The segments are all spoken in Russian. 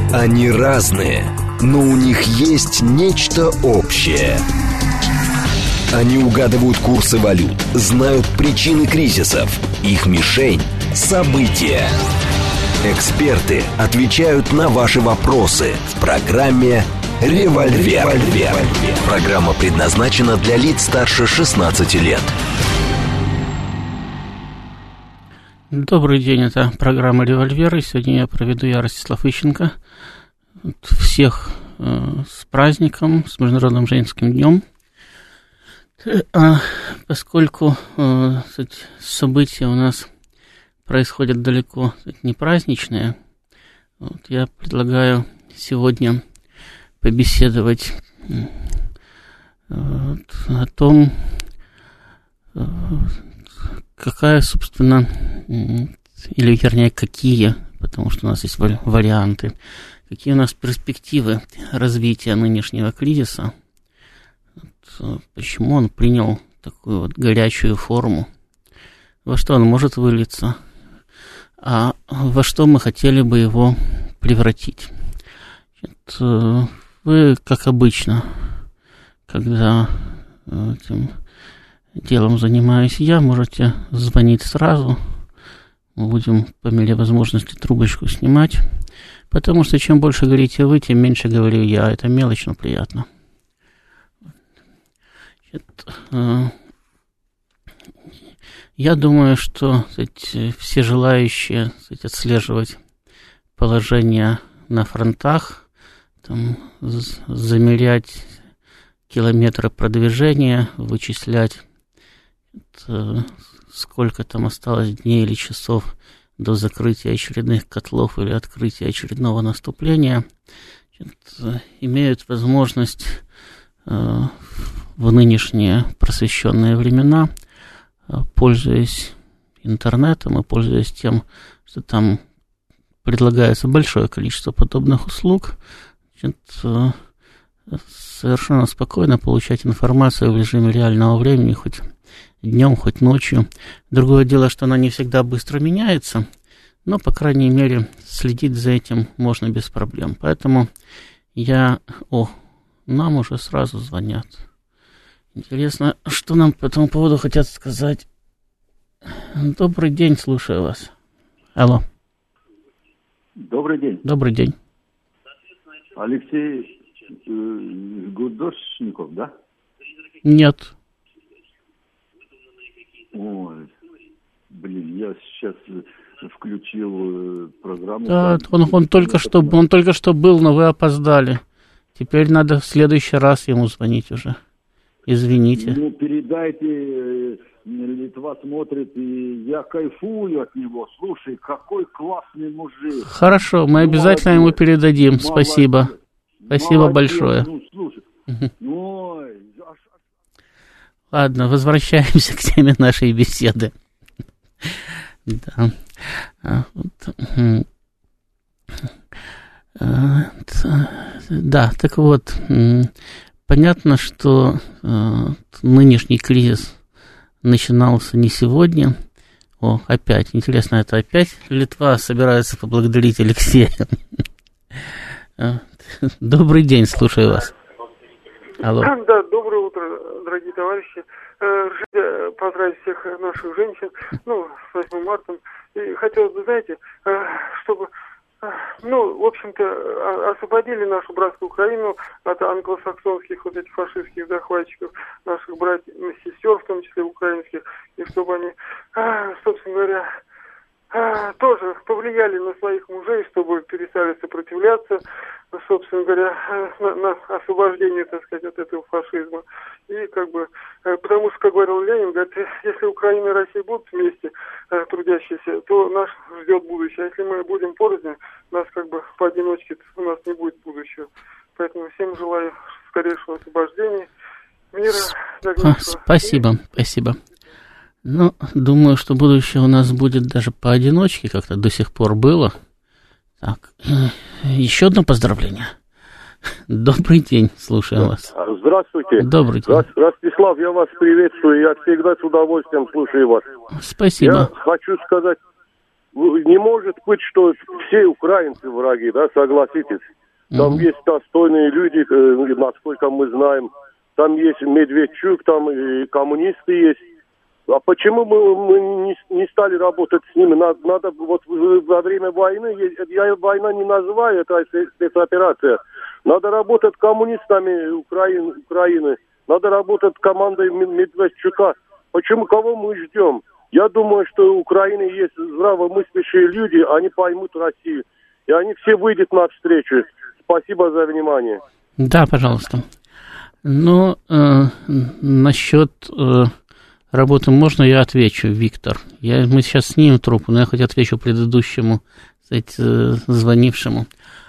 Они разные, но у них есть нечто общее. Они угадывают курсы валют, знают причины кризисов. Их мишень – события. Эксперты отвечают на ваши вопросы в программе «Револьвер». Программа предназначена для лиц старше 16 лет. Добрый день, это программа «Револьвер», и сегодня я проведу Ростислав Ищенко. Всех с праздником, с Международным женским днем. Поскольку события у нас происходят далеко не праздничные, я предлагаю сегодня побеседовать о том, какая, собственно, или вернее, какие, потому что у нас есть варианты, какие у нас перспективы развития нынешнего кризиса, почему он принял такую вот горячую форму, во что он может вылиться, а во что мы хотели бы его превратить. Вы, как обычно, когда этим делом занимаюсь я, можете звонить сразу. Мы будем по мере возможности трубочку снимать. Потому что чем больше говорите вы, тем меньше говорю я. Это мелочь, но приятно. Я думаю, что все желающие отслеживать положение на фронтах, там, замерять километры продвижения, вычислять, сколько там осталось дней или часов до закрытия очередных котлов или открытия очередного наступления, имеют возможность в нынешние просвещенные времена, пользуясь интернетом и пользуясь тем, что там предлагается большое количество подобных услуг, совершенно спокойно получать информацию в режиме реального времени, хоть днем, хоть ночью. Другое дело, что она не всегда быстро меняется, но, по крайней мере, следить за этим можно без проблем. Поэтому нам уже сразу звонят. Интересно, что нам по этому поводу хотят сказать. Добрый день, слушаю вас. Алло. Добрый день. Добрый день. Алексей Гудошников, да? Нет. Ой, я сейчас включил программу. Да, он только что был, но вы опоздали. Теперь надо в следующий раз ему звонить уже. Извините. Ну, передайте, Литва смотрит, и я кайфую от него. Слушай, какой классный мужик. Хорошо, мы обязательно ему передадим. Молодец. Спасибо. Спасибо большое. Ну, слушай. Ой. Ладно, возвращаемся к теме нашей беседы. Да, так вот, понятно, что нынешний кризис начинался не сегодня. Опять, интересно, это опять Литва собирается поблагодарить Алексея. Добрый день, слушаю вас. Алло. Да, доброе утро, дорогие товарищи. Разрешите поздравить всех наших женщин, с 8 марта. И хотелось бы, знаете, чтобы, в общем-то, освободили нашу братскую Украину от англосаксонских этих фашистских захватчиков, наших братьев и сестер, в том числе украинских, и чтобы они, собственно говоря, тоже повлияли на своих мужей, чтобы перестали сопротивляться, собственно говоря, на освобождение, так сказать, от этого фашизма. И потому что, как говорил Ленин, говорит, если Украина и Россия будут вместе трудящиеся, то нас ждет будущее. А если мы будем порознь, нас поодиночке у нас не будет будущего. Поэтому всем желаю скорейшего освобождения, мира. Спасибо. Думаю, что будущее у нас будет даже поодиночке, как-то до сих пор было. Так, еще одно поздравление. Добрый день, слушаю вас. Здравствуйте. Добрый день. Ростислав, я вас приветствую, я всегда с удовольствием слушаю вас. Спасибо. Я хочу сказать, не может быть, что все украинцы враги, да, согласитесь. Там есть достойные люди, насколько мы знаем. Там есть Медведчук, там и коммунисты есть. А почему мы не стали работать с ними? Надо вот во время войны, я война не называю, это спецоперация. Надо работать с коммунистами Украины. Надо работать с командой Медведчука. Почему? Кого мы ждем? Я думаю, что в Украине есть здравомыслящие люди, они поймут Россию. И они все выйдут навстречу. Спасибо за внимание. Да, пожалуйста. Ну, насчет работы можно, я отвечу, Виктор. Мы сейчас снимем трубку, но я хоть отвечу предыдущему, звонившему.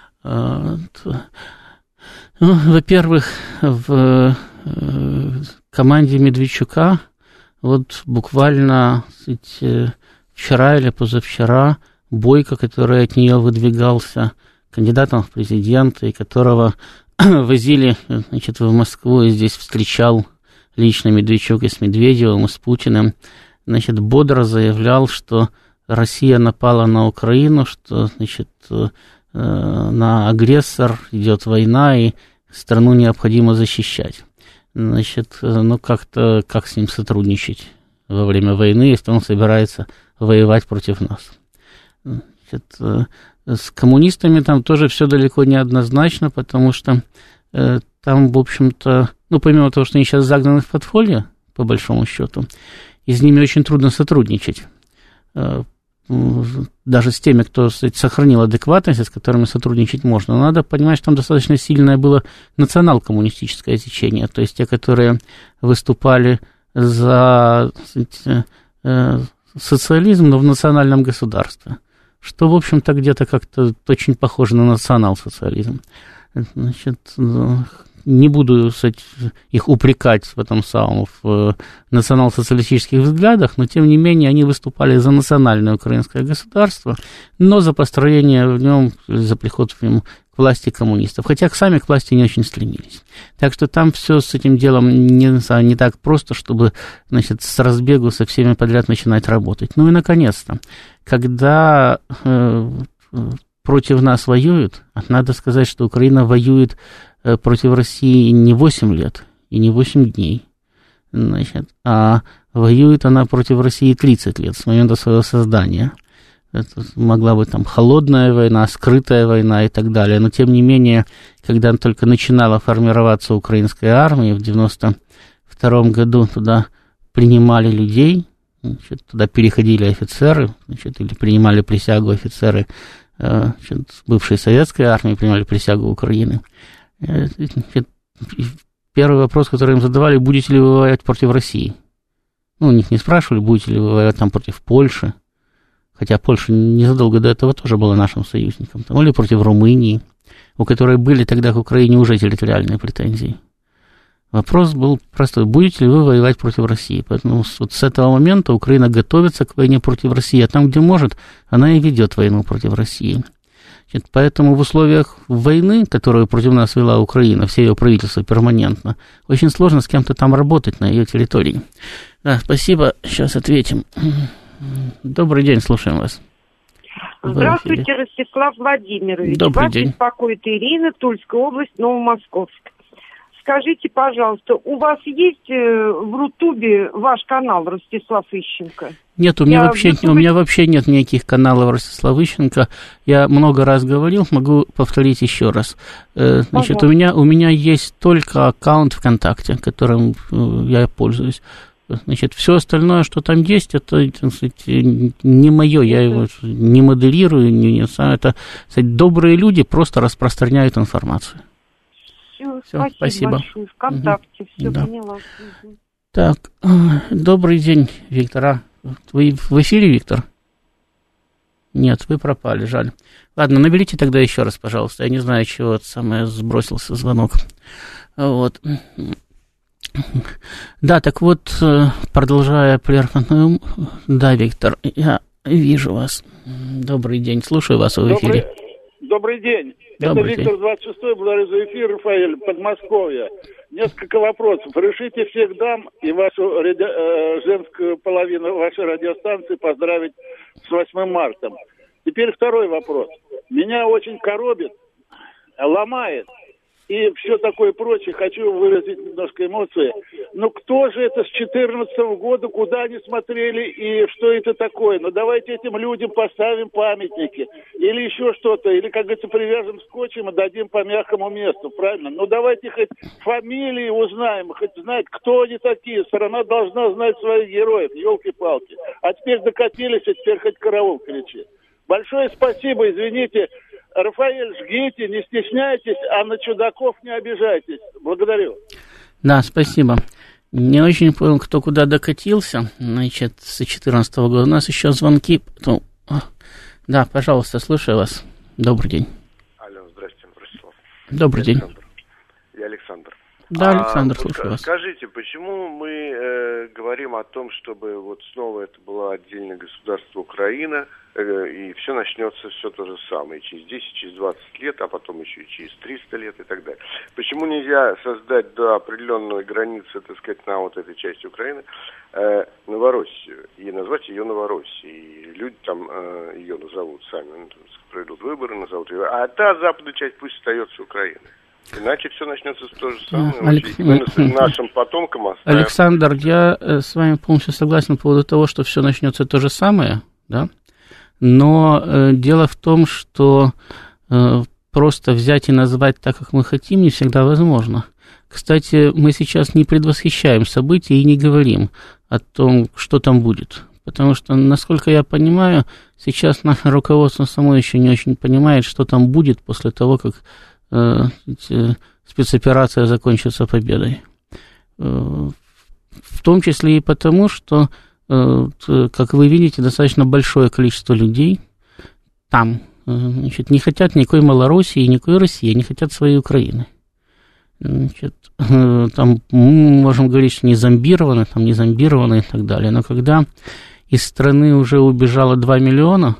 Ну, во-первых, в команде Медведчука вот буквально вчера или позавчера Бойко, который от нее выдвигался кандидатом в президенты, и которого возили, значит, в Москву, и здесь встречал лично Медведчук и с Медведевым, и с Путиным, значит, бодро заявлял, что Россия напала на Украину, что, значит, на агрессор идет война, и страну необходимо защищать. Значит, ну как с ним сотрудничать во время войны, если он собирается воевать против нас? Значит, с коммунистами там тоже все далеко не однозначно, потому что там, в общем-то, ну, помимо того, что они сейчас загнаны в подполье, по большому счету, и с ними очень трудно сотрудничать. Даже с теми, кто, кстати, сохранил адекватность, с которыми сотрудничать можно. Но надо понимать, что там достаточно сильное было национал-коммунистическое течение, то есть те, которые выступали за, кстати, социализм, но в национальном государстве, что, в общем-то, где-то как-то очень похоже на национал-социализм. Значит, не буду, кстати, их упрекать в этом самом, в национал-социалистических взглядах, но, тем не менее, они выступали за национальное украинское государство, но за построение в нем, за приход в нем к власти коммунистов, хотя сами к власти не очень стремились. Так что там все с этим делом не так просто, чтобы, значит, с разбегу со всеми подряд начинать работать. Ну и, наконец-то, когда против нас воюют, надо сказать, что Украина воюет против России не 8 лет и не 8 дней, значит, а воюет она против России 30 лет с момента своего создания. Это могла быть там холодная война, скрытая война и так далее. Но, тем не менее, когда только начинала формироваться украинская армия, в 1992 году туда принимали людей, значит, туда переходили офицеры, значит, или принимали присягу офицеры, значит, бывшей советской армии, принимали присягу Украины. Значит, первый вопрос, который им задавали: будете ли вы воевать против России? Ну, у них не спрашивали, будете ли вы воевать там против Польши, хотя Польша незадолго до этого тоже была нашим союзником, там, или против Румынии, у которой были тогда к Украине уже территориальные претензии. Вопрос был простой: будете ли вы воевать против России? Поэтому вот с этого момента Украина готовится к войне против России, а там, где может, она и ведет войну против России. Значит, поэтому в условиях войны, которую против нас вела Украина, все ее правительства перманентно, очень сложно с кем-то там работать на ее территории. Да, спасибо, сейчас ответим. Добрый день, слушаем вас. Здравствуйте, Ростислав Владимирович. Добрый вас день. Беспокоит Ирина, Тульская область, Новомосковск. Скажите, пожалуйста, у вас есть в Рутубе ваш канал Ростислав Ищенко? Нет, у меня вообще нет никаких каналов Ростислав Ищенко. Я много раз говорил, могу повторить еще раз. Значит, у меня есть только аккаунт ВКонтакте, которым я пользуюсь. Значит, все остальное, что там есть, это, так сказать, не мое, я его не моделирую, это, кстати, добрые люди просто распространяют информацию. Все, спасибо большое. ВКонтакте, все да. поняла. Так, добрый день, Виктор. Вы в эфире, Виктор? Нет, вы пропали, жаль. Ладно, наберите тогда еще раз, пожалуйста. Я не знаю, чего это самое сбросился звонок. Вот. Да, так вот, продолжая прерванную... Да, Виктор, я вижу вас. Добрый день, слушаю вас в эфире. Добрый день. Добрый Это Виктор, 26-й, благодарю за эфир, Рафаэль, Подмосковье. Несколько вопросов. Решите всех дам и вашу женскую половину вашей радиостанции поздравить с 8 марта. Теперь второй вопрос. Меня очень коробит, ломает и все такое прочее. Хочу выразить немножко эмоции. Ну, кто же это с 2014 года, куда они смотрели и что это такое? Ну, давайте этим людям поставим памятники или еще что-то. Или, как говорится, привяжем скотчем и дадим по мягкому месту, правильно? Ну, давайте хоть фамилии узнаем, хоть знать, кто они такие. Страна должна знать своих героев, елки-палки. А теперь докатились, а теперь хоть караул кричит. Большое спасибо, извините. Рафаэль, жгите, не стесняйтесь, а на чудаков не обижайтесь. Благодарю. Да, спасибо. Не очень понял, кто куда докатился, значит, с 2014 года. У нас еще звонки. Да, пожалуйста, слушаю вас. Добрый день. Алло, здрасте, Ростислав. Добрый день. Я Александр. Да, Александр, слушаю вас. Скажите, почему мы говорим о том, чтобы вот снова это было отдельное государство Украина, и все начнется все то же самое, через 10, через 20 лет, а потом еще и через 300 лет и так далее. Почему нельзя создать до определенной границы, так сказать, на вот этой части Украины Новороссию, и назвать ее Новороссией, и люди там ее назовут сами, проведут выборы, назовут ее, а та западная часть пусть остается Украиной. Иначе все начнется то же самое. Нашим потомкам оставим. Александр, я с вами полностью согласен по поводу того, что все начнется то же самое, да? Но дело в том, что просто взять и назвать так, как мы хотим, не всегда возможно. Кстати, мы сейчас не предвосхищаем события и не говорим о том, что там будет. Потому что, насколько я понимаю, сейчас наше руководство само еще не очень понимает, что там будет после того, как спецоперация закончится победой. В том числе и потому, что, как вы видите, достаточно большое количество людей там, значит, не хотят никакой Малороссии, никакой России, не хотят своей Украины. Значит, там мы можем говорить, что не зомбированы, там не зомбированы и так далее. Но когда из страны уже убежало 2 миллиона,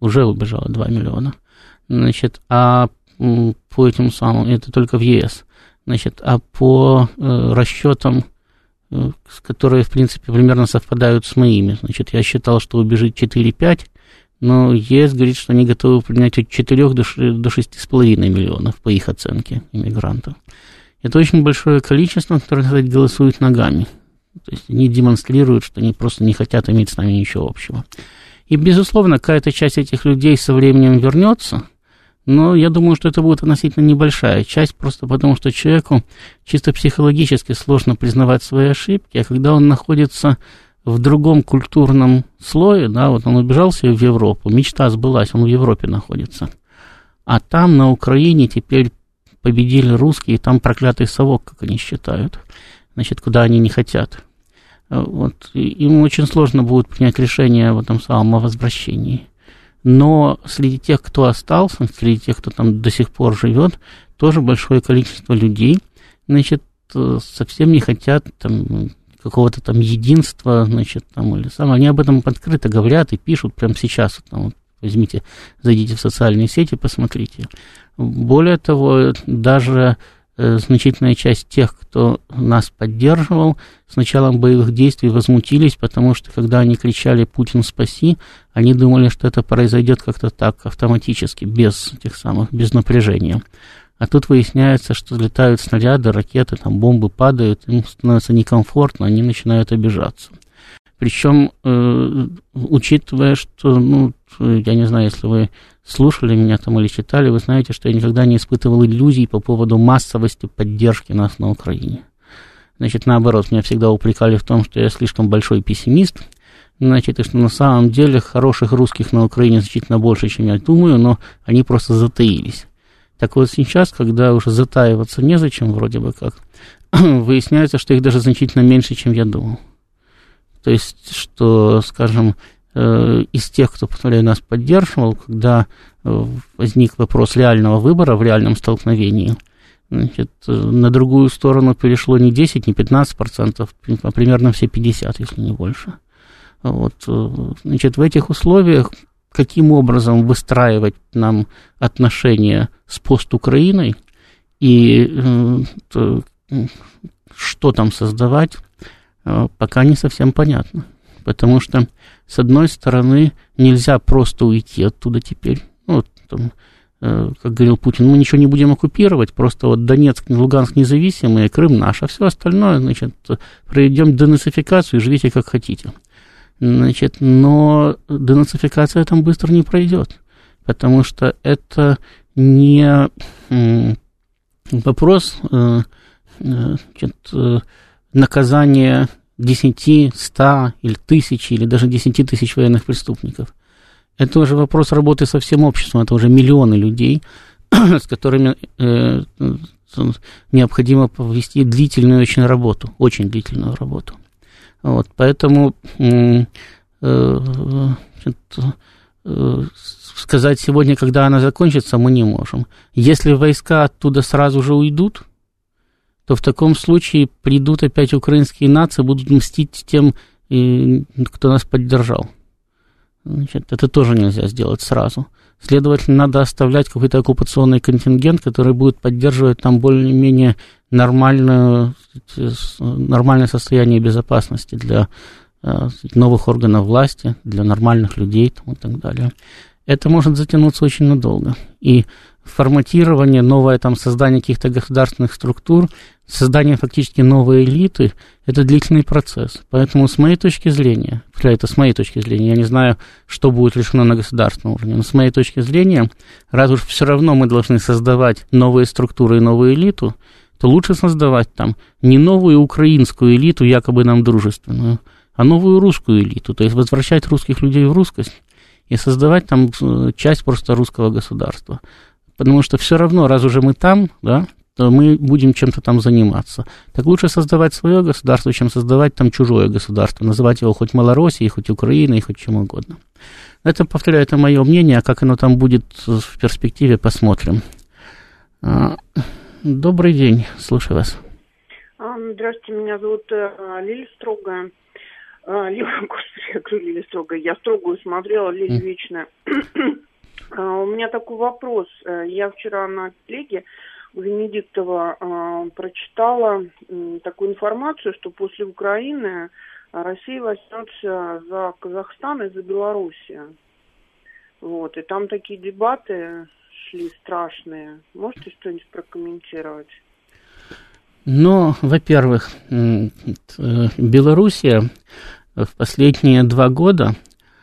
значит, а по этим самым, это только в ЕС, значит, а по расчетам, которые, в принципе, примерно совпадают с моими, значит, я считал, что убежит 4-5, но ЕС говорит, что они готовы принять от 4 до 6,5 миллионов, по их оценке, иммигрантов. Это очень большое количество, которое, так сказать, голосуют ногами. То есть они демонстрируют, что они просто не хотят иметь с нами ничего общего. И, безусловно, какая-то часть этих людей со временем вернется, но я думаю, что это будет относительно небольшая часть, просто потому что человеку чисто психологически сложно признавать свои ошибки, а когда он находится в другом культурном слое, да, вот он убежал себе в Европу, мечта сбылась, он в Европе находится, а там, на Украине, теперь победили русские, и там проклятый совок, как они считают, значит, куда они не хотят. Вот, им очень сложно будет принять решение об этом самом возвращении. Но среди тех, кто остался, среди тех, кто там до сих пор живет, тоже большое количество людей, значит, совсем не хотят там какого-то там единства, значит, там, или сам, они об этом открыто говорят и пишут прямо сейчас, там, вот, возьмите, зайдите в социальные сети, посмотрите. Более того, даже значительная часть тех, кто нас поддерживал, с началом боевых действий возмутились, потому что, когда они кричали «Путин, спаси!», они думали, что это произойдет как-то так, автоматически, без напряжения. А тут выясняется, что летают снаряды, ракеты, там бомбы падают, им становится некомфортно, они начинают обижаться. Причем, учитывая, что, я не знаю, если вы слушали меня там или читали, вы знаете, что я никогда не испытывал иллюзий по поводу массовости поддержки нас на Украине. Значит, наоборот, меня всегда упрекали в том, что я слишком большой пессимист, значит, и что на самом деле хороших русских на Украине значительно больше, чем я думаю, но они просто затаились. Так вот сейчас, когда уже затаиваться незачем, вроде бы как, выясняется, что их даже значительно меньше, чем я думал. То есть, что, скажем, из тех, кто, повторяю, нас поддерживал, когда возник вопрос реального выбора в реальном столкновении, значит, на другую сторону перешло не 10, не 15%, а примерно все 50%, если не больше. Вот, значит, в этих условиях каким образом выстраивать нам отношения с постукраиной и что там создавать, пока не совсем понятно. Потому что, с одной стороны, нельзя просто уйти оттуда теперь. Как говорил Путин, мы ничего не будем оккупировать, просто вот Донецк, Луганск независимые, Крым наш, а все остальное, проведем денацификацию и живите как хотите. Но денацификация там быстро не пройдет, потому что это не вопрос наказания 10, 100 или 1000, или даже 10 тысяч военных преступников. Это уже вопрос работы со всем обществом, это уже миллионы людей, с которыми необходимо провести длительную очень длительную работу. Вот, поэтому сказать сегодня, когда она закончится, мы не можем. Если войска оттуда сразу же уйдут, то в таком случае придут опять украинские нации, будут мстить тем, кто нас поддержал. Это тоже нельзя сделать сразу. Следовательно, надо оставлять какой-то оккупационный контингент, который будет поддерживать там более-менее нормальное состояние безопасности для новых органов власти, для нормальных людей и так далее. Это может затянуться очень надолго. И форматирование, новое создание каких-то государственных структур, создание фактически новой элиты – это длительный процесс. Поэтому с моей точки зрения, я не знаю, что будет решено на государственном уровне, но с моей точки зрения, раз уж все равно мы должны создавать новые структуры и новую элиту, то лучше создавать там не новую украинскую элиту, якобы нам дружественную, а новую русскую элиту, то есть возвращать русских людей в русскость и создавать там часть просто русского государства. Потому что все равно, раз уже мы там, да, то мы будем чем-то там заниматься. Так лучше создавать свое государство, чем создавать там чужое государство, называть его хоть Малороссией, хоть Украиной, хоть чем угодно. Это, повторяю, это мое мнение, а как оно там будет в перспективе, посмотрим. Добрый день, слушаю вас. Здравствуйте, меня зовут Лилия Строгая. Лилия Строгая. Я Строгую смотрела, Лилия Вечная. У меня такой вопрос. Я вчера на телеге у Венедиктова прочитала такую информацию, что после Украины Россия возьмется за Казахстан и за Белоруссию. Вот. И там такие дебаты шли страшные. Можете что-нибудь прокомментировать? Ну, во-первых, Белоруссия в последние 2 года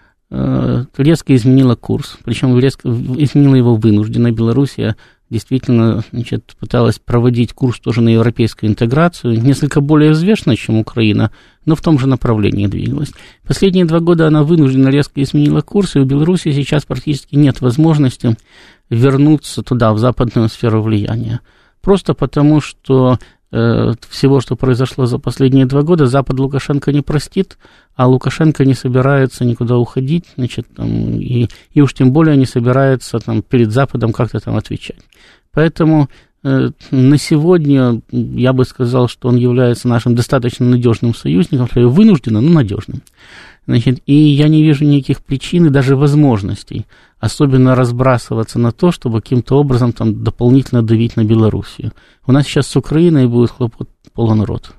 резко изменила курс, причем резко изменила его вынужденно. Белоруссия действительно, пыталась проводить курс тоже на европейскую интеграцию, несколько более взвешенно, чем Украина, но в том же направлении двигалась. Последние 2 года она вынужденно резко изменила курс, и у Беларуси сейчас практически нет возможности вернуться туда, в западную сферу влияния. Просто потому, что всего, что произошло за последние 2 года, Запад Лукашенко не простит, а Лукашенко не собирается никуда уходить, и уж тем более не собирается перед Западом как-то отвечать. Поэтому на сегодня я бы сказал, что он является нашим достаточно надежным союзником, вынужденно, но надежным. И я не вижу никаких причин и даже возможностей особенно разбрасываться на то, чтобы каким-то образом дополнительно давить на Белоруссию. У нас сейчас с Украиной будет хлопот полон рот.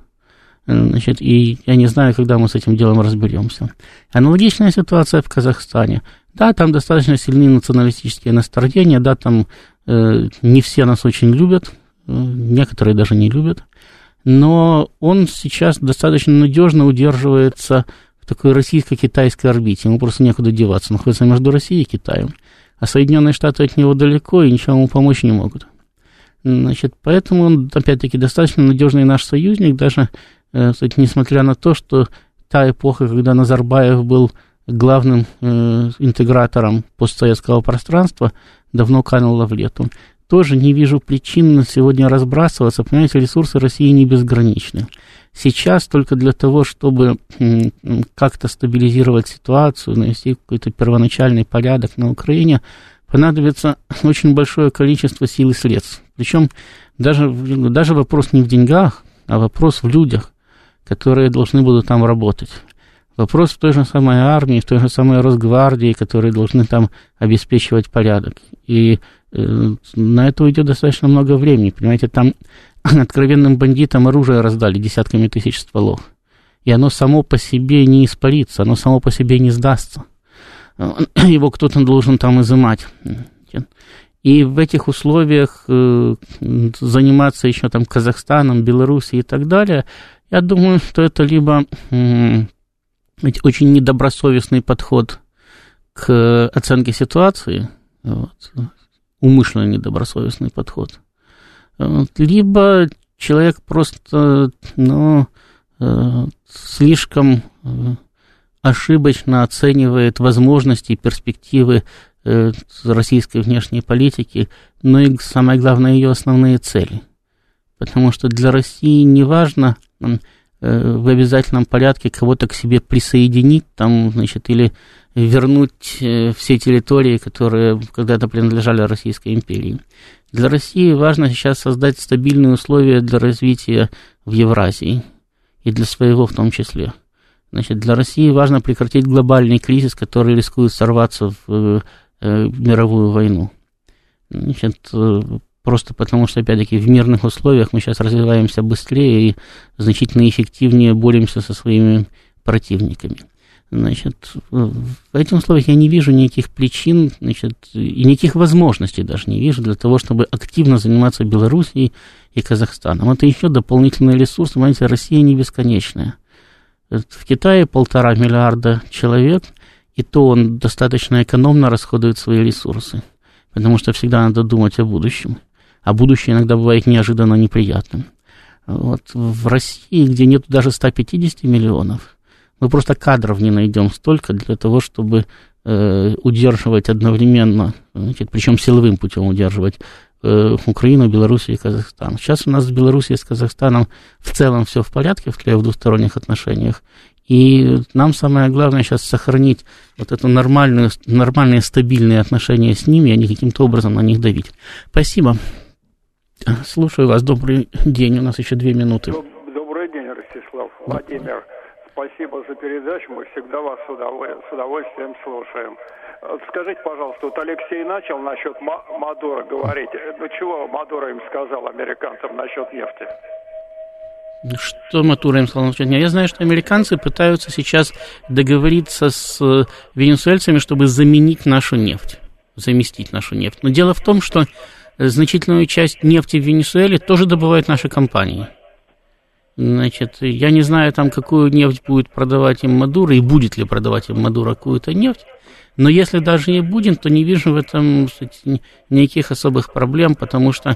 И я не знаю, когда мы с этим делом разберемся. Аналогичная ситуация в Казахстане. Да, там достаточно сильные националистические настроения, да, там не все нас очень любят, некоторые даже не любят, но он сейчас достаточно надежно удерживается в такой российско-китайской орбите. Ему просто некуда деваться. Он находится между Россией и Китаем. А Соединенные Штаты от него далеко и ничего ему помочь не могут. Поэтому он, опять-таки, достаточно надежный наш союзник, даже, несмотря на то, что та эпоха, когда Назарбаев был главным интегратором постсоветского пространства, давно канула в лету. Тоже не вижу причин на сегодня разбрасываться. Понимаете, ресурсы России не безграничны. Сейчас только для того, чтобы как-то стабилизировать ситуацию, навести какой-то первоначальный порядок на Украине, понадобится очень большое количество сил и средств. Причем даже вопрос не в деньгах, а вопрос в людях, которые должны будут там работать. Вопрос в той же самой армии, в той же самой Росгвардии, которые должны там обеспечивать порядок. И на это уйдет достаточно много времени. Понимаете, там откровенным бандитам оружие раздали десятками тысяч стволов. И оно само по себе не испарится, оно само по себе не сдастся. Его кто-то должен там изымать. И в этих условиях заниматься еще там Казахстаном, Белоруссией и так далее, я думаю, что это либо очень недобросовестный подход к оценке ситуации, умышленно недобросовестный подход, либо человек просто, слишком ошибочно оценивает возможности и перспективы российской внешней политики, но и, самое главное, ее основные цели. Потому что для России не важно в обязательном порядке кого-то к себе присоединить, или вернуть все территории, которые когда-то принадлежали Российской империи. Для России важно сейчас создать стабильные условия для развития в Евразии, и для своего в том числе. Для России важно прекратить глобальный кризис, который рискует сорваться в мировую войну. Просто потому что, опять-таки, в мирных условиях мы сейчас развиваемся быстрее и значительно эффективнее боремся со своими противниками. В этих условиях я не вижу никаких причин, и никаких возможностей даже не вижу для того, чтобы активно заниматься Белоруссией и Казахстаном. Это еще дополнительный ресурс. Понимаете, Россия не бесконечная. В Китае 1,5 миллиарда человек, и то он достаточно экономно расходует свои ресурсы, потому что всегда надо думать о будущем. А будущее иногда бывает неожиданно неприятным. В России, где нет даже 150 миллионов, мы просто кадров не найдем столько для того, чтобы удерживать одновременно, причем силовым путем удерживать Украину, Белоруссию и Казахстан. Сейчас у нас с Белоруссией и с Казахстаном в целом все в порядке в двусторонних отношениях. И нам самое главное сейчас сохранить это нормальные стабильные отношения с ними, а не каким-то образом на них давить. Спасибо. Слушаю вас. Добрый день. У нас еще 2 минуты. Добрый день, Ростислав. Владимир, спасибо за передачу. Мы всегда вас с удовольствием слушаем. Скажите, пожалуйста, Алексей начал насчет Мадуро говорить. Чего Мадуро им сказал, американцам, насчет нефти? Что Мадуро им сказал насчет нефти? Я знаю, что американцы пытаются сейчас договориться с венесуэльцами, чтобы заместить нашу нефть. Но дело в том, что значительную часть нефти в Венесуэле тоже добывают наши компании. Я не знаю, какую нефть будет продавать им Мадуро, и будет ли продавать им Мадуро какую-то нефть, но если даже и будет, то не вижу в этом никаких особых проблем, потому что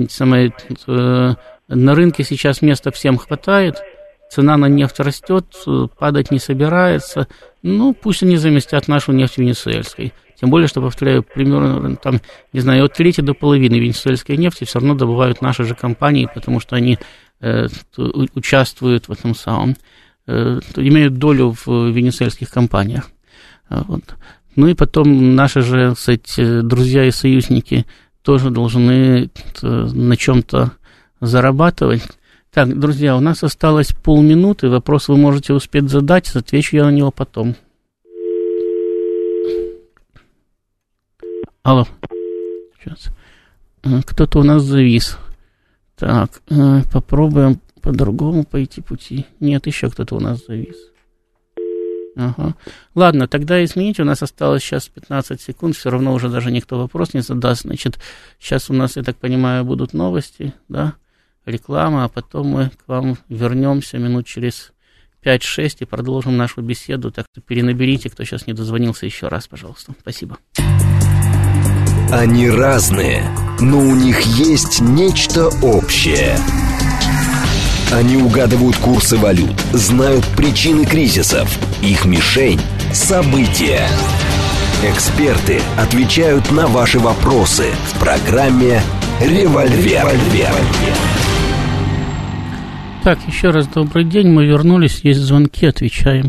на рынке сейчас места всем хватает, цена на нефть растет, падать не собирается, пусть они заместят нашу нефть венесуэльской. Тем более, что, повторяю, примерно, от трети до половины венесуэльской нефти все равно добывают наши же компании, потому что они участвуют в этом самом, имеют долю в венесуэльских компаниях. И потом наши же, друзья и союзники тоже должны на чем-то зарабатывать. Так, друзья, у нас осталось полминуты, вопрос вы можете успеть задать, отвечу я на него потом. Алло. Сейчас. Кто-то у нас завис. Так, попробуем по-другому пойти пути. Нет, еще кто-то у нас завис. Ага. Ладно, тогда извините, у нас осталось сейчас 15 секунд, все равно уже даже никто вопрос не задаст. Сейчас у нас, я так понимаю, будут новости, да, реклама, а потом мы к вам вернемся минут через 5-6 и продолжим нашу беседу. Так что перенаберите, кто сейчас не дозвонился, еще раз, пожалуйста. Спасибо. Они разные, но у них есть нечто общее. Они угадывают курсы валют, знают причины кризисов. Их мишень – события. Эксперты отвечают на ваши вопросы в программе «Револьвер». Так, еще раз добрый день, мы вернулись, есть звонки, отвечаем.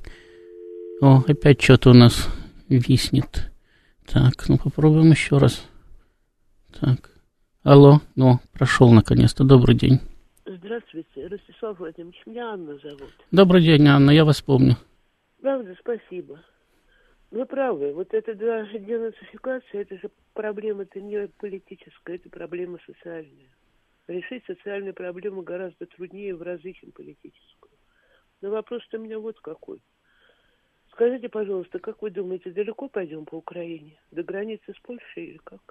Опять что-то у нас виснет. Так, попробуем еще раз. Так, алло, прошел наконец-то, добрый день. Здравствуйте, Ростислав Владимирович, меня Анна зовут. Добрый день, Анна, я вас помню. Правда, спасибо. Вы правы, эта денацификация, это же проблема-то не политическая, это проблема социальная. решить социальную проблему гораздо труднее в разы, чем политическую. Но вопрос-то у меня вот какой. Скажите, пожалуйста, как вы думаете, далеко пойдем по Украине? До границы с Польшей или как?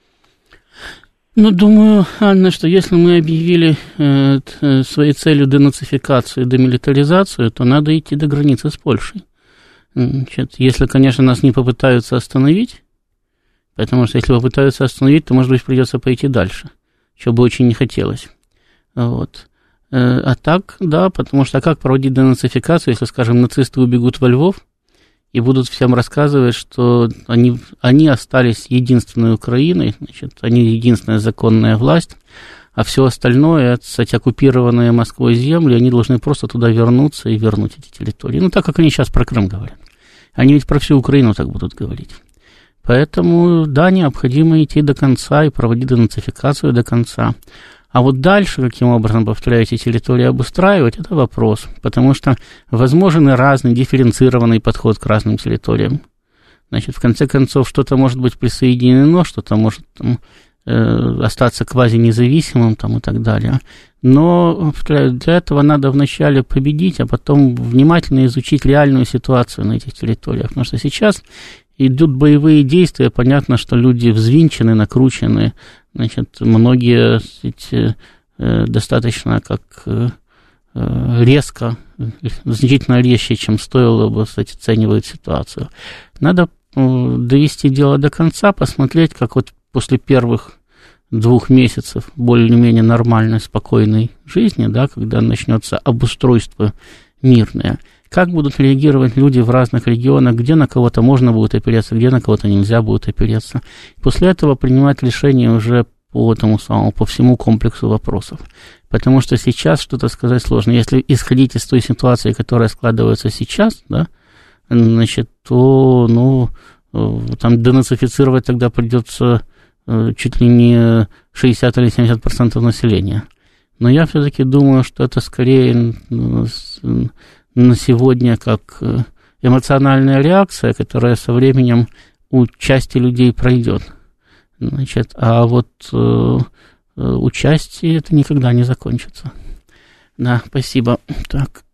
Ну, думаю, Анна, что если мы объявили своей целью денацификацию и демилитаризацию, то надо идти до границы с Польшей. Значит, если, конечно, нас не попытаются остановить, потому что если попытаются остановить, то, может быть, придется пойти дальше, чего бы очень не хотелось. Вот. А так, да, потому что как проводить денацификацию, если, скажем, нацисты убегут во Львов и будут всем рассказывать, что они остались единственной Украиной, значит, они единственная законная власть, а все остальное, кстати, оккупированные Москвой земли, они должны просто туда вернуться и вернуть эти территории. Ну, так как они сейчас про Крым говорят. Они ведь про всю Украину так будут говорить. Поэтому, да, необходимо идти до конца и проводить денацификацию до конца. А вот дальше, каким образом, повторяю, эти территории обустраивать, это вопрос. Потому что возможен и разный дифференцированный подход к разным территориям. Значит, в конце концов, что-то может быть присоединено, что-то может там, остаться квазинезависимым там, и так далее. Но для этого надо вначале победить, а потом внимательно изучить реальную ситуацию на этих территориях. Потому что сейчас идут боевые действия, понятно, что люди взвинчены, накручены. Значит, многие достаточно как резко, значительно резче, чем стоило бы, кстати, оценивают ситуацию. Надо довести дело до конца, посмотреть, как вот после первых 2 месяцев более-менее нормальной, спокойной жизни, да, когда начнется обустройство мирное, как будут реагировать люди в разных регионах, где на кого-то можно будет опереться, где на кого-то нельзя будет опереться. После этого принимать решение уже по всему комплексу вопросов. Потому что сейчас что-то сказать сложно. Если исходить из той ситуации, которая складывается сейчас, да, значит, то, там денацифицировать тогда придется чуть ли не 60 или 70% населения. Но я все-таки думаю, что это скорее на сегодня как эмоциональная реакция, которая со временем у части людей пройдет. Значит, а вот у части это никогда не закончится. Да, спасибо. Так.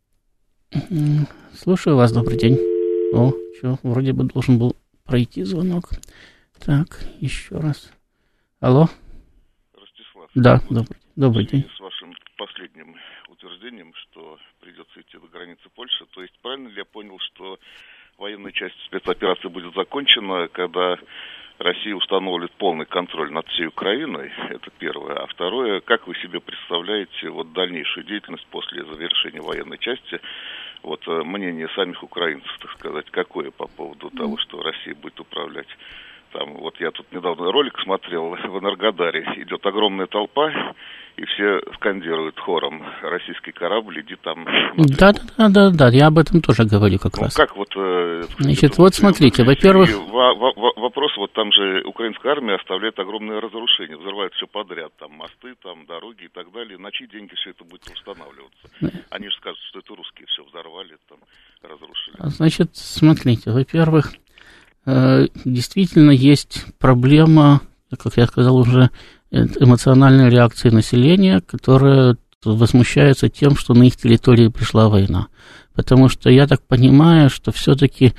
Слушаю вас, добрый день. Вроде бы должен был пройти звонок. Так, еще раз. Алло? Ростислав. Да, добрый день. С вашим последним утверждением, что придется идти до границы Польши, то есть правильно ли я понял, что военная часть спецоперации будет закончена, когда Россия установит полный контроль над всей Украиной, это первое. А второе, как вы себе представляете вот дальнейшую деятельность после завершения военной части, вот мнение самих украинцев, так сказать, какое по поводу того, что Россия будет управлять? Там, вот я тут недавно ролик смотрел, в Энергодаре идет огромная толпа, и все скандируют хором: российский корабль, иди там. Да, я об этом тоже говорю как раз. Как вот... Значит, вот смотрите, во-первых... Вопрос, вот там же украинская армия оставляет огромное разрушение, взрывает все подряд, там мосты, там дороги и так далее. На чьи деньги все это будет восстанавливаться? Они же скажут, что это русские все взорвали, там разрушили. Значит, смотрите, во-первых, действительно есть проблема, как я сказал уже, эмоциональной реакции населения, которое возмущается тем, что на их территории пришла война. Потому что я так понимаю, что все-таки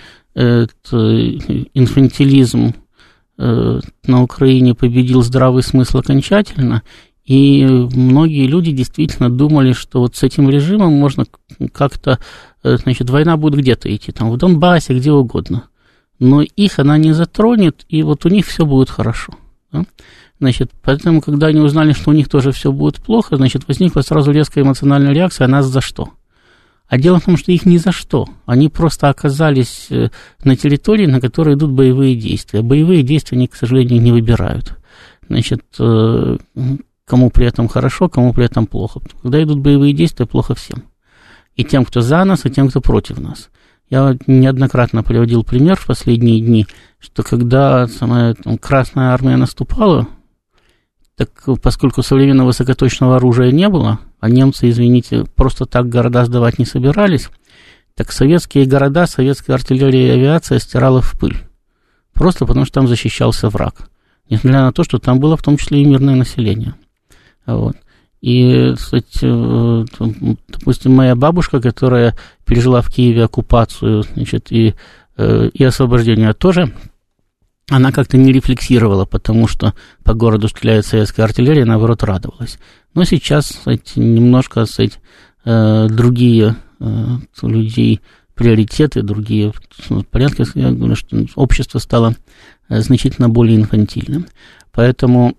инфантилизм на Украине победил здравый смысл окончательно, и многие люди действительно думали, что вот с этим режимом можно как-то, значит, война будет где-то идти, там в Донбассе, где угодно. Но их она не затронет, и вот у них все будет хорошо. Да? Значит, поэтому, когда они узнали, что у них тоже все будет плохо, значит, возникла сразу резкая эмоциональная реакция: а нас за что? А дело в том, что их ни за что. Они просто оказались на территории, на которой идут боевые действия. Боевые действия они, к сожалению, не выбирают. Значит, кому при этом хорошо, кому при этом плохо. Когда идут боевые действия, плохо всем. И тем, кто за нас, и тем, кто против нас. Я неоднократно приводил пример в последние дни, что когда Красная Армия наступала, так поскольку современного высокоточного оружия не было, а немцы, извините, просто так города сдавать не собирались, так советские города, советская артиллерия и авиация стирала в пыль. Просто потому, что там защищался враг. Несмотря на то, что там было в том числе и мирное население. Вот. И, кстати, допустим, моя бабушка, которая пережила в Киеве оккупацию, значит, и освобождение тоже, она как-то не рефлексировала, потому что по городу стреляет советская артиллерия, наоборот, радовалась. Но сейчас, кстати, немножко, кстати, другие у людей приоритеты, другие порядки. Я говорю, что общество стало значительно более инфантильным. Поэтому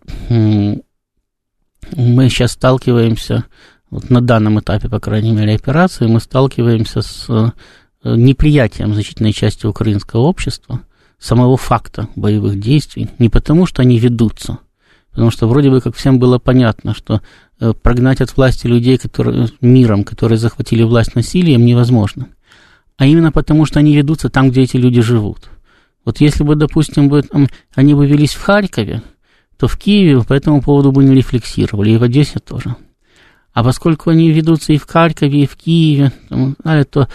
мы сейчас сталкиваемся, вот на данном этапе, по крайней мере, операции, мы сталкиваемся с неприятием значительной части украинского общества самого факта боевых действий, не потому что они ведутся, потому что вроде бы как всем было понятно, что прогнать от власти людей миром, которые захватили власть насилием, невозможно, а именно потому что они ведутся там, где эти люди живут. Вот если бы, допустим, они бы велись в Харькове, то в Киеве по этому поводу бы не рефлексировали, и в Одессе тоже. А поскольку они ведутся и в Харькове, и в Киеве, то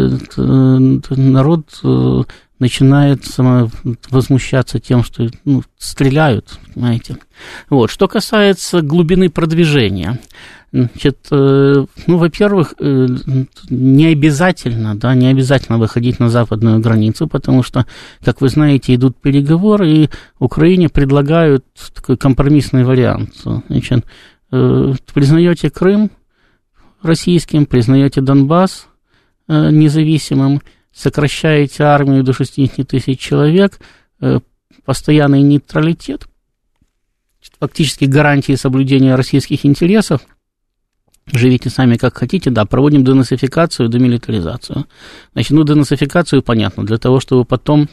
народ начинает возмущаться тем, что стреляют, понимаете. Вот. Что касается глубины продвижения, значит, во-первых, не обязательно выходить на западную границу, потому что, как вы знаете, идут переговоры, и Украине предлагают такой компромиссный вариант. Значит, признаете Крым российским, признаете Донбасс независимым, сокращаете армию до 60 тысяч человек, постоянный нейтралитет, фактически гарантии соблюдения российских интересов, живите сами как хотите, да, проводим денацификацию, демилитаризацию. Значит, денацификацию, понятно, для того, чтобы потом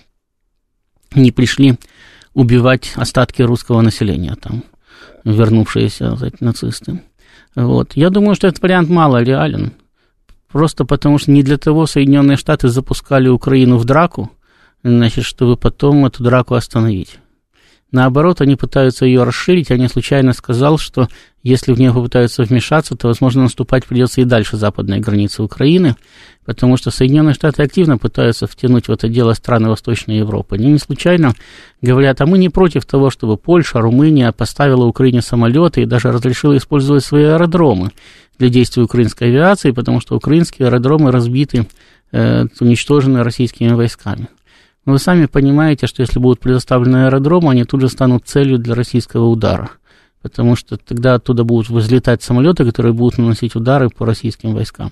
не пришли убивать остатки русского населения, там, вернувшиеся нацисты. Вот. Я думаю, что этот вариант мало реален, просто потому что не для того Соединенные Штаты запускали Украину в драку, значит, чтобы потом эту драку остановить. Наоборот, они пытаются ее расширить. Я не случайно сказал, что если в нее попытаются вмешаться, то, возможно, наступать придется и дальше западной границы Украины, потому что Соединенные Штаты активно пытаются втянуть в это дело страны Восточной Европы. Они не случайно говорят, а мы не против того, чтобы Польша, Румыния поставила Украине самолеты и даже разрешила использовать свои аэродромы для действий украинской авиации, потому что украинские аэродромы разбиты, уничтожены российскими войсками. Но вы сами понимаете, что если будут предоставлены аэродромы, они тут же станут целью для российского удара, потому что тогда оттуда будут взлетать самолеты, которые будут наносить удары по российским войскам.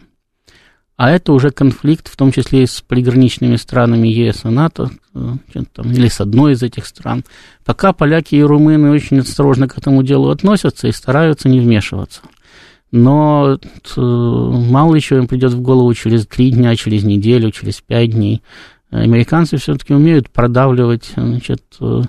А это уже конфликт, в том числе и с приграничными странами ЕС и НАТО, или с одной из этих стран. Пока поляки и румыны очень осторожно к этому делу относятся и стараются не вмешиваться. Но мало ли чего им придет в голову через 3 дня, через неделю, через 5 дней. Американцы все-таки умеют продавливать, значит,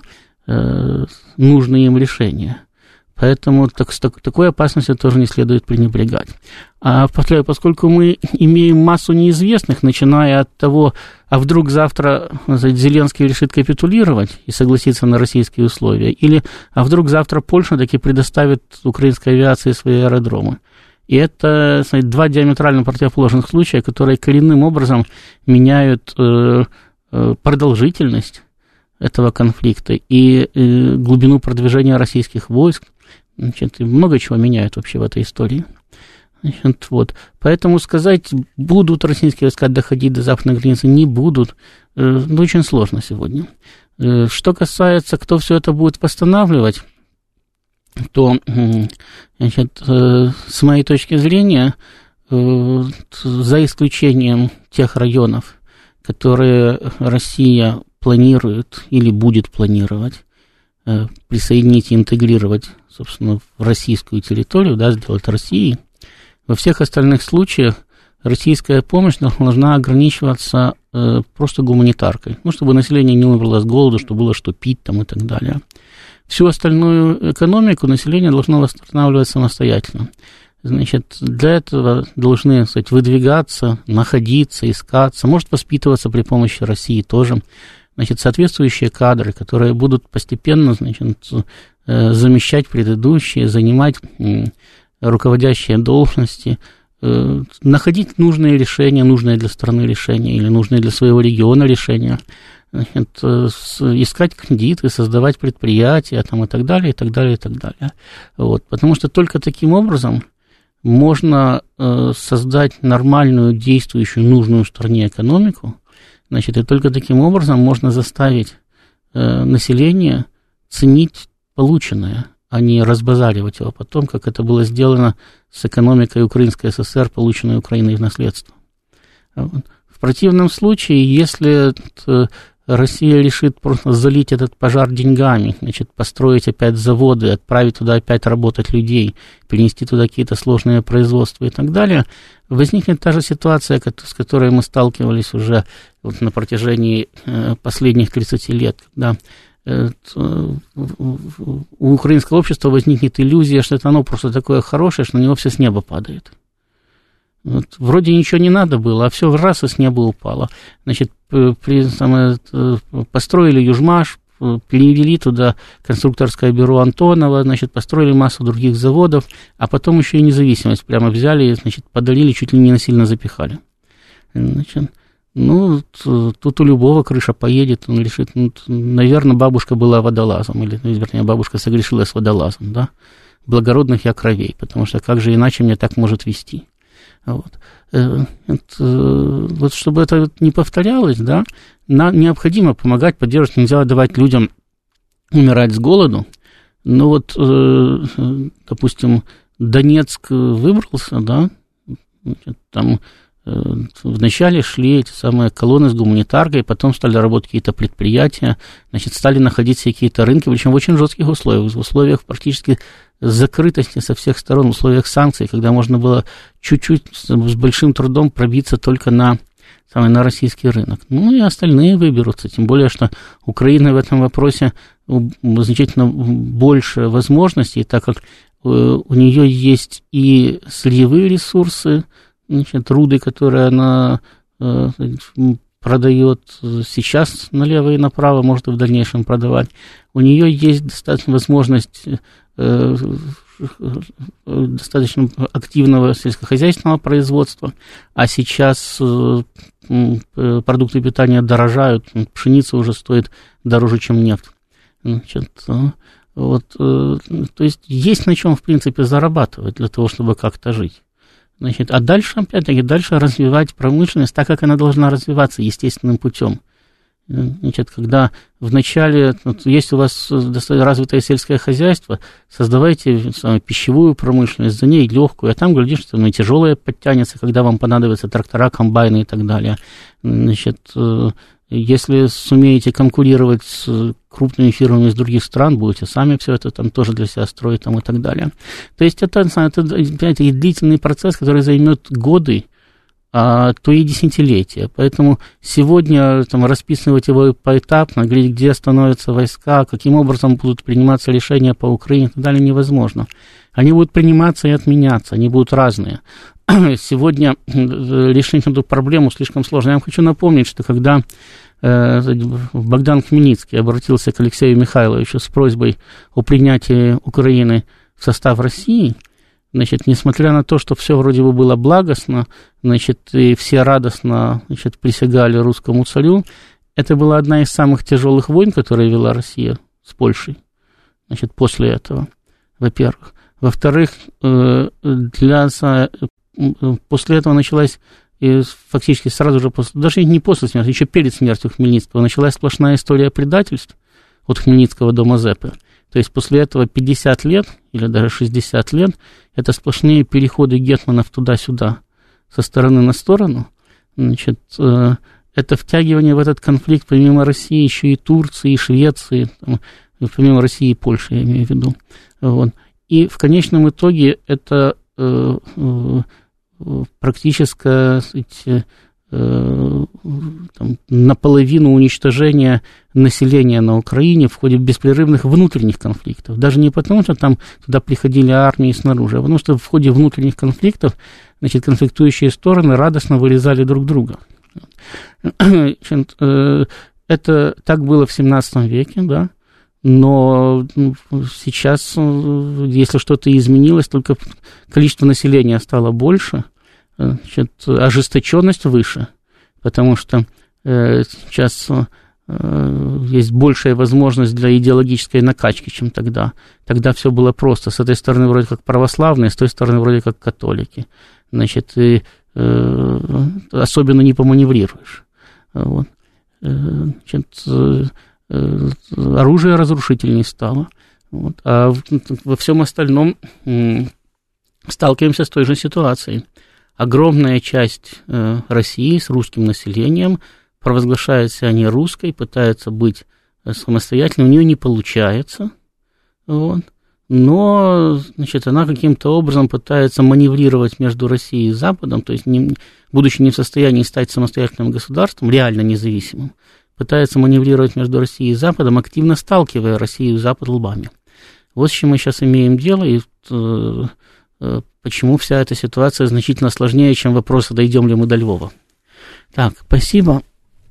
нужные им решения. Поэтому с такой опасностью тоже не следует пренебрегать. Повторяю, поскольку мы имеем массу неизвестных, начиная от того, а вдруг завтра Зеленский решит капитулировать и согласиться на российские условия, или а вдруг завтра Польша таки предоставит украинской авиации свои аэродромы. И это, знаете, 2 диаметрально противоположных случая, которые коренным образом меняют продолжительность этого конфликта и глубину продвижения российских войск. Значит, и много чего меняют вообще в этой истории. Значит, вот. Поэтому сказать, будут российские войска доходить до западной границы, не будут, очень сложно сегодня. Что касается, кто все это будет восстанавливать, то, значит, с моей точки зрения, за исключением тех районов, которые Россия планирует или будет планировать присоединить и интегрировать, собственно, в российскую территорию, да, сделать Россией, во всех остальных случаях российская помощь должна ограничиваться просто гуманитаркой, чтобы население не умерло с голоду, чтобы было что пить там, и так далее. Всю остальную экономику население должно восстанавливать самостоятельно. Значит, для этого должны, кстати, выдвигаться, находиться, искаться, может воспитываться при помощи России тоже. Значит, соответствующие кадры, которые будут постепенно, значит, замещать предыдущие, занимать руководящие должности, находить нужные решения, нужные для страны решения или нужные для своего региона решения. значит, искать кредиты, создавать предприятия там, и так далее, и так далее, и так далее. Вот. Потому что только таким образом можно создать нормальную, действующую, нужную стране экономику, значит, и только таким образом можно заставить население ценить полученное, а не разбазаривать его потом, как это было сделано с экономикой Украинской ССР, полученной Украиной в наследство. В противном случае, если Россия решит просто залить этот пожар деньгами, значит, построить опять заводы, отправить туда опять работать людей, перенести туда какие-то сложные производства и так далее, возникнет та же ситуация, с которой мы сталкивались уже вот на протяжении последних 30 лет, когда у украинского общества возникнет иллюзия, что это оно просто такое хорошее, что на него все с неба падает. Вот, вроде ничего не надо было, а все раз и с неба упало. Значит, построили Южмаш, перевели туда конструкторское бюро Антонова, значит, построили массу других заводов, а потом еще и независимость прямо взяли и, значит, подалили, чуть ли не насильно запихали. Значит, ну, тут у любого крыша поедет, он решит, ну, наверное, бабушка была водолазом, или, вернее, бабушка согрешилась водолазом, да, благородных я кровей, потому что как же иначе мне так может вести. Вот. Вот чтобы это не повторялось, да, нам необходимо помогать, поддерживать, нельзя давать людям умирать с голоду. Но вот, допустим, Донецк выбрался, да, там вначале шли эти самые колонны с гуманитаркой, потом стали работать какие-то предприятия, значит, стали находиться какие-то рынки, причем в очень жестких условиях, в условиях практически закрытости со всех сторон, в условиях санкций, когда можно было чуть-чуть с большим трудом пробиться только на российский рынок. Ну и остальные выберутся, тем более, что Украина в этом вопросе значительно больше возможностей, так как у нее есть и сырьевые ресурсы, значит, руды, которые она продает сейчас налево и направо, может и в дальнейшем продавать. У нее есть достаточно возможность достаточно активного сельскохозяйственного производства, а сейчас продукты питания дорожают, пшеница уже стоит дороже, чем нефть. Значит, вот, то есть на чем, в принципе, зарабатывать для того, чтобы как-то жить. Значит, а дальше, опять-таки, развивать промышленность так, как она должна развиваться естественным путем. Значит, когда вначале, вот, есть у вас достаточно развитое сельское хозяйство, создавайте пищевую промышленность, за ней легкую, а там, глядишь, что тяжелое подтянется, когда вам понадобятся трактора, комбайны и так далее. Значит, если сумеете конкурировать с крупными фирмами из других стран, будете сами все это там тоже для себя строить там, и так далее. То есть это длительный процесс, который займет годы, а то и десятилетия. Поэтому сегодня там, расписывать его поэтапно, говорить, где становятся войска, каким образом будут приниматься решения по Украине и так далее, невозможно. Они будут приниматься и отменяться, они будут разные. Сегодня решить эту проблему слишком сложно. Я вам хочу напомнить, что когда Богдан Хмельницкий обратился к Алексею Михайловичу с просьбой о принятии Украины в состав России, значит, несмотря на то, что все вроде бы было благостно, значит, и все радостно, значит, присягали русскому царю, это была одна из самых тяжелых войн, которые вела Россия с Польшей, значит, после этого, во-первых. Во-вторых, после этого началась, и фактически сразу же после, даже не после смерти, еще перед смертью Хмельницкого, началась сплошная история предательств от Хмельницкого до Мазепы. То есть после этого 50 лет, или даже 60 лет, это сплошные переходы гетманов туда-сюда, со стороны на сторону. Значит, это втягивание в этот конфликт помимо России еще и Турции, и Швеции, там, помимо России и Польши, я имею в виду. Вот. И в конечном итоге это практическое, наполовину уничтожение населения на Украине в ходе беспрерывных внутренних конфликтов. Даже не потому, что там туда приходили армии снаружи, а потому что в ходе внутренних конфликтов, значит, конфликтующие стороны радостно вырезали друг друга. Это так было в 17 веке, да, но сейчас, если что-то изменилось, только количество населения стало больше, значит, ожесточенность выше, потому что сейчас есть большая возможность для идеологической накачки, чем тогда. Тогда все было просто. С этой стороны вроде как православные, с той стороны вроде как католики. Значит, и особенно не поманеврируешь. Вот. Значит, оружие разрушительней стало. Вот. А во всем остальном сталкиваемся с той же ситуацией. Огромная часть России с русским населением провозглашает себя не русской, пытается быть самостоятельной, у нее не получается, вот. Но, значит, она каким-то образом пытается маневрировать между Россией и Западом, то есть, будучи не в состоянии стать самостоятельным государством, реально независимым, пытается маневрировать между Россией и Западом, активно сталкивая Россию и Запад лбами. Вот с чем мы сейчас имеем дело, и почему вся эта ситуация значительно сложнее, чем вопрос, дойдем ли мы до Львова. Так, спасибо.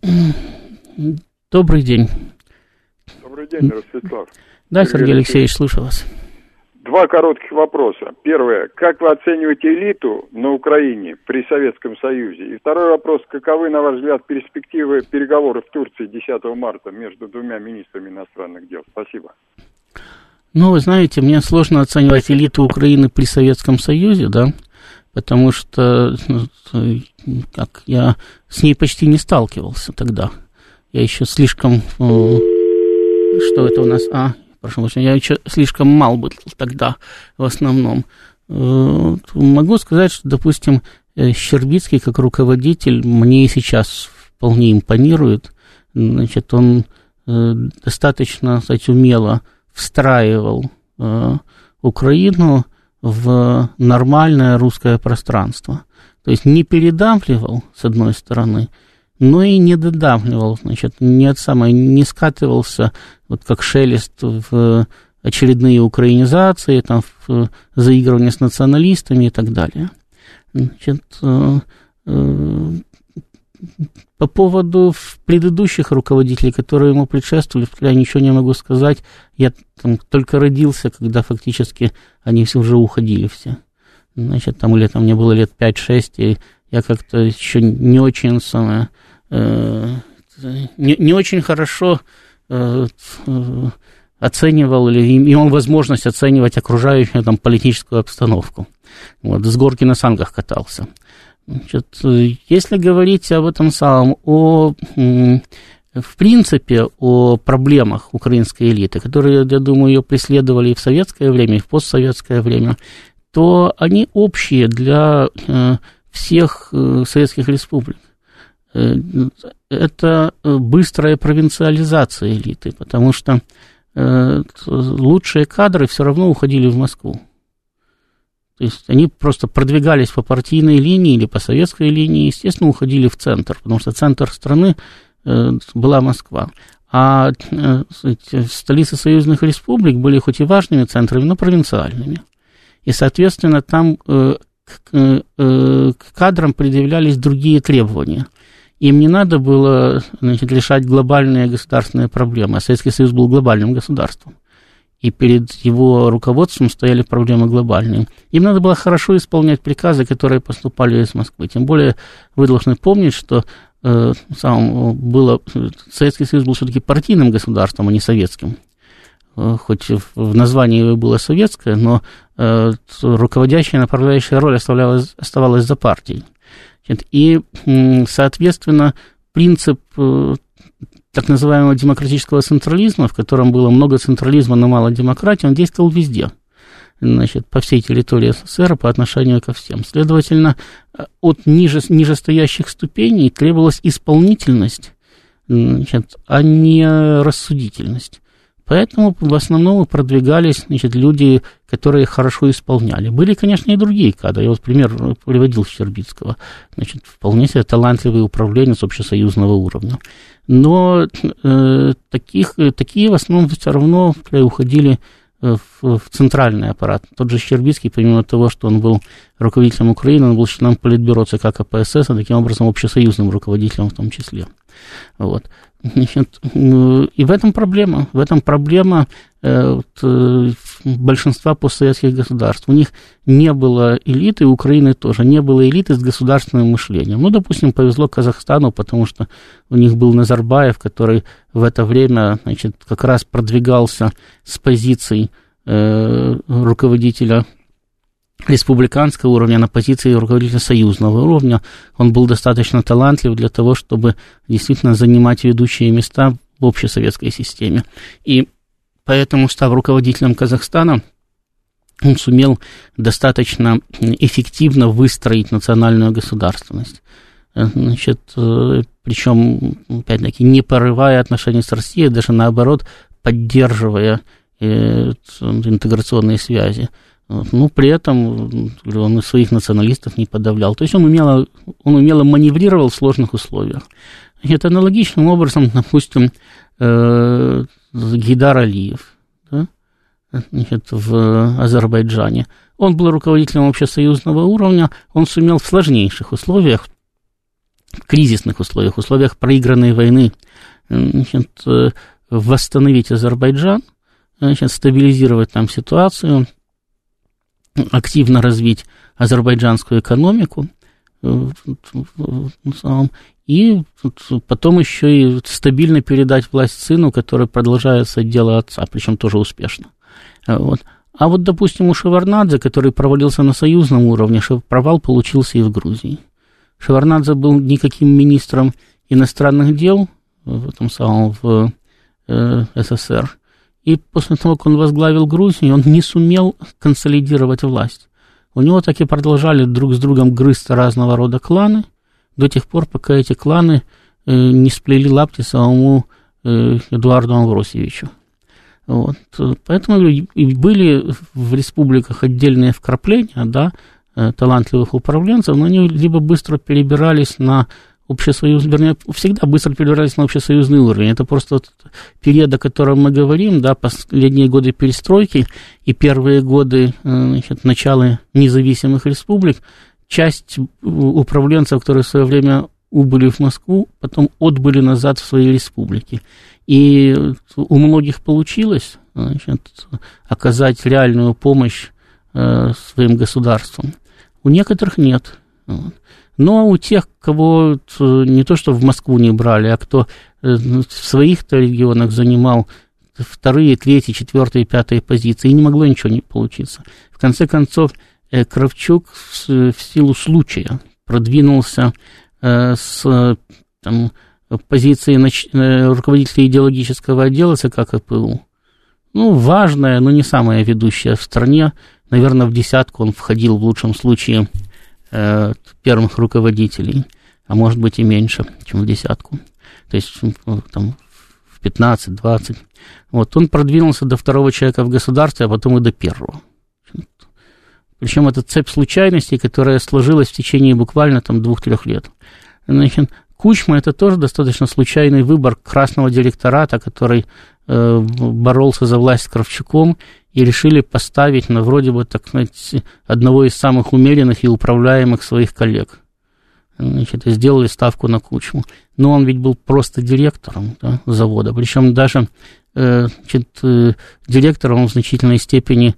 Добрый день. Добрый день, Ростислав. Да, Сергей Алексеевич, слушаю вас. Два коротких вопроса. Первое. Как вы оцениваете элиту на Украине при Советском Союзе? И второй вопрос. Каковы, на ваш взгляд, перспективы переговоров в Турции 10 марта между двумя министрами иностранных дел? Спасибо. Ну, вы знаете, мне сложно оценивать элиту Украины при Советском Союзе, да, потому что я с ней почти не сталкивался тогда. Я еще слишком... Что это у нас? Прошу прощения, я еще слишком мал был тогда в основном. Могу сказать, что, допустим, Щербицкий как руководитель мне и сейчас вполне импонирует. Значит, он достаточно, кстати, умело встраивал Украину в нормальное русское пространство. То есть не передавливал, с одной стороны, но и не додавливал, значит, не скатывался, вот как Шелест, в очередные украинизации, там, в заигрывание с националистами и так далее. Значит, по поводу предыдущих руководителей, которые ему предшествовали, я ничего не могу сказать. Я там только родился, когда фактически они все уже уходили все. Значит, там, или там мне было лет 5-6, и я как-то еще не очень не очень хорошо оценивал или имел возможность оценивать окружающую там политическую обстановку. Вот, с горки на санках катался. Значит, если говорить об этом самом, в принципе, о проблемах украинской элиты, которые, я думаю, ее преследовали и в советское время, и в постсоветское время, то они общие для всех советских республик. Это быстрая провинциализация элиты, потому что лучшие кадры все равно уходили в Москву. То есть они просто продвигались по партийной линии или по советской линии, естественно, уходили в центр, потому что центр страны была Москва. А столицы союзных республик были хоть и важными центрами, но провинциальными. И, соответственно, там к кадрам предъявлялись другие требования. Им не надо было, значит, решать глобальные государственные проблемы, а Советский Союз был глобальным государством. И перед его руководством стояли проблемы глобальные. Им надо было хорошо исполнять приказы, которые поступали из Москвы. Тем более вы должны помнить, что Советский Союз был все-таки партийным государством, а не советским. Хоть в названии его было советское, но руководящая, направляющая роль оставалась за партией. И, соответственно, принцип так называемого демократического централизма, в котором было много централизма, но мало демократии, он действовал везде, значит, по всей территории СССР по отношению ко всем. Следовательно, от нижестоящих ступеней требовалась исполнительность, значит, а не рассудительность. Поэтому в основном продвигались, значит, люди, которые хорошо исполняли. Были, конечно, и другие кадры. Я вот пример приводил Щербицкого. Значит, вполне себе талантливый управленец общесоюзного уровня. Но такие в основном все равно уходили в центральный аппарат. Тот же Щербицкий, помимо того, что он был руководителем Украины, он был членом Политбюро ЦК КПСС, а таким образом общесоюзным руководителем в том числе. Вот. Значит, и в этом проблема. В этом проблема большинства постсоветских государств. У них не было элиты, у Украины тоже не было элиты с государственным мышлением. Ну, допустим, повезло Казахстану, потому что у них был Назарбаев, который в это время, значит, как раз продвигался с позиций руководителя республиканского уровня на позиции руководителя союзного уровня. Он был достаточно талантлив для того, чтобы действительно занимать ведущие места в общесоветской системе. И поэтому, став руководителем Казахстана, он сумел достаточно эффективно выстроить национальную государственность. Значит, причем, опять-таки, не порывая отношения с Россией, даже наоборот, поддерживая интеграционные связи. Ну, при этом он своих националистов не подавлял. То есть он умело маневрировал в сложных условиях. Это аналогичным образом, допустим, Гейдар Алиев, да? Значит, в Азербайджане. Он был руководителем общесоюзного уровня, он сумел в сложнейших условиях, в кризисных условиях, в условиях проигранной войны, значит, восстановить Азербайджан, значит, стабилизировать там ситуацию, активно развить азербайджанскую экономику, и потом еще и стабильно передать власть сыну, который продолжает дело отца, причем тоже успешно. Вот. А вот, допустим, у Шеварднадзе, который провалился на союзном уровне, провал получился и в Грузии. Шеварднадзе был никаким министром иностранных дел в СССР, и после того, как он возглавил Грузию, он не сумел консолидировать власть. У него так и продолжали друг с другом грызться разного рода кланы, до тех пор, пока эти кланы не сплели лапти самому Эдуарду Амвросиевичу. Вот. Поэтому и были в республиках отдельные вкрапления, да, талантливых управленцев, но они либо быстро перебирались на общесоюзный, вернее, всегда быстро перебирались на общесоюзный уровень. Это просто период, о котором мы говорим, да, последние годы перестройки и первые годы, значит, начала независимых республик. Часть управленцев, которые в свое время убыли в Москву, потом отбыли назад в свои республики. И у многих получилось, значит, оказать реальную помощь своим государствам. У некоторых нет. Но у тех, кого не то что в Москву не брали, а кто в своих-то регионах занимал вторые, третьи, четвертые, пятые позиции, и не могло ничего не получиться. В конце концов, Кравчук в силу случая продвинулся с позиции руководителя идеологического отдела ЦК КПУ. Ну, важная, но не самая ведущая в стране. Наверное, в десятку он входил в лучшем случае первых руководителей, а может быть и меньше, чем в десятку. То есть там, в 15-20. Вот, он продвинулся до второго человека в государстве, а потом и до первого. Причем это цепь случайностей, которая сложилась в течение буквально там 2-3 лет. Значит, Кучма – это тоже достаточно случайный выбор красного директората, который боролся за власть с Кравчуком, и решили поставить на вроде бы, так сказать, одного из самых умеренных и управляемых своих коллег. Значит, и сделали ставку на Кучму. Но он ведь был просто директором, да, завода. Причем даже директором он в значительной степени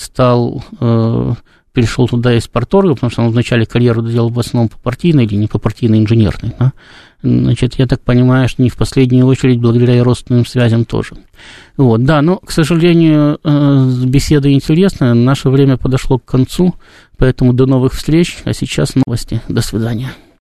перешел туда из парторга, потому что он вначале карьеру делал в основном по партийной линии, по партийной инженерной. Да? Значит, я так понимаю, что не в последнюю очередь благодаря и родственным связям тоже. Вот, да, но, к сожалению, беседа интересная, наше время подошло к концу, поэтому до новых встреч, а сейчас новости. До свидания.